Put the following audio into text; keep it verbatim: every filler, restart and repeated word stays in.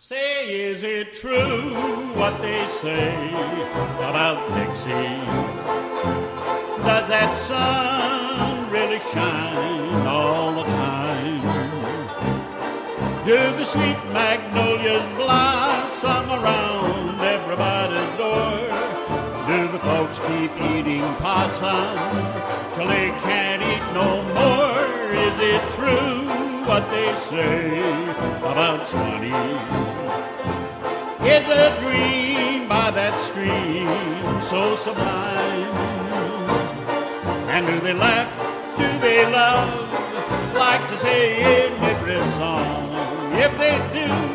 Say, is it true what they say about Dixie? Does that sun really shine all the time? Do the sweet magnolias blossom around everybody's door? Do the folks keep eating possum till they can't eat no more? Is it true what they say about Swanee? Is a dream by that stream so sublime? And do they laugh, do they love, like to say in every song? If they do,